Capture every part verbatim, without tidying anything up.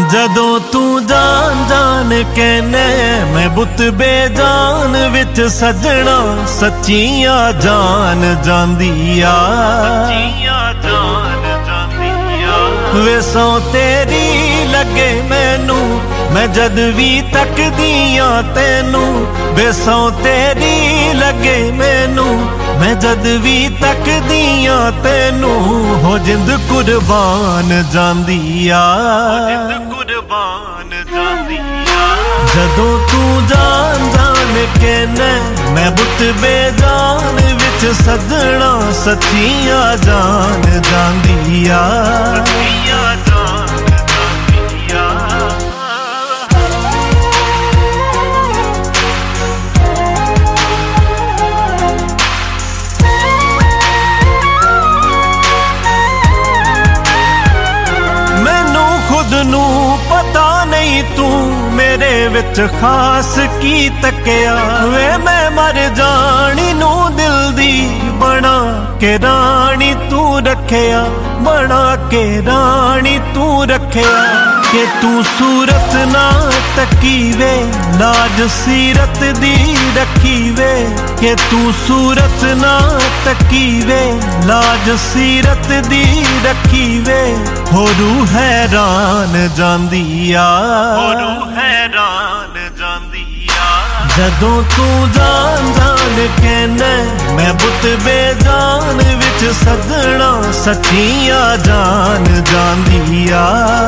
जदों तू जान जान कहने मैं बुत बेजान विच सजना सच्चियां जान जांदिया वेसों तेरी लगे मैनू मैं जद भी तकदियां तेनू वेसों तेरी लगे मैनू मैं जद भी तकदियां तेनू हो जिंद कुर्बान जांदिया कुर्बान जांदिया जदों तू जान जान के न मैं बुत बेजान विच सजना सच्चियां जान जांदिया नू पता नहीं तू मेरे विच खास की तकिया वे मैं मर जानी नू दिल दी बना के रानी तू रखिया बना के रानी तू रखिया के तू सूरत ना तकी वे लाज सीरत दी रखी वे के तू सूरत ना तकी वे लाज सीरत दी रखी वे हो रूह हैरान जांदिया हो रूह हैरान जांदिया जदों तू जान जान कहने मैं बुत बेजान विच सजना सच्चियां जान जांदिया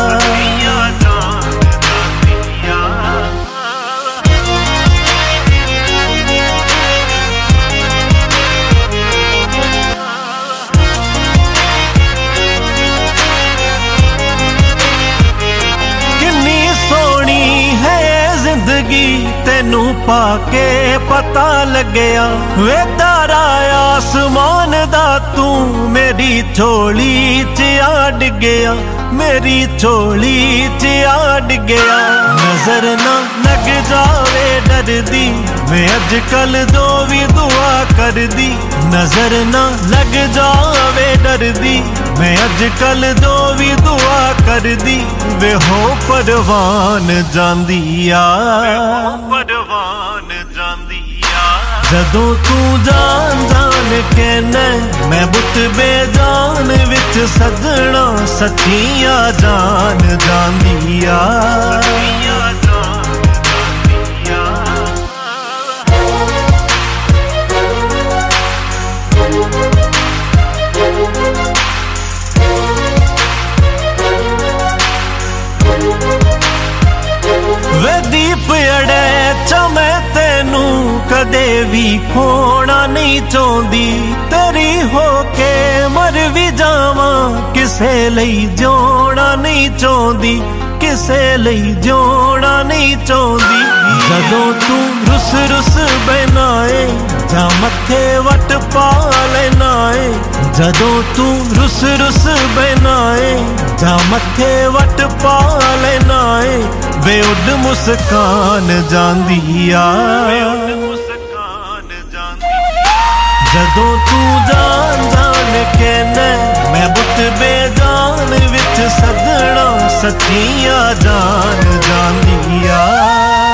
जिंदगी तेनू पाके पता लगया वे तारा आसमान दा तू मेरी झोली च आड़ गया मेरी झोली च आड़ गया नजर ना लग जावे डरदी मैं अजकल जो भी दुआ कर दी नजर ना लग जावे डरदी मैं अजकल जो भी दुआ कर दी वे हो परवान जांदिया परवान जांदिया जदों तू जान जान कहने मैं बुत बेजान विच सजना सच्चियां जान जांदिया वे दीप अड़े चमै तेनू कदे भी खोना नहीं चाहती तेरी होके मर भी जावा किसे लई जोड़ा नहीं चाहती किसे लई जोड़ा नहीं चाहती जदों तू रुस रुस बनाए जा मथे वट पा लेनाए जदों तू रुस रुस बनाए जा मथे वट पा लेनाए वे उड मुस्कान जांदिया जदों तू जान जान कहने मैं बुत बेजान विच सजना सच्चियां जान जांदिया।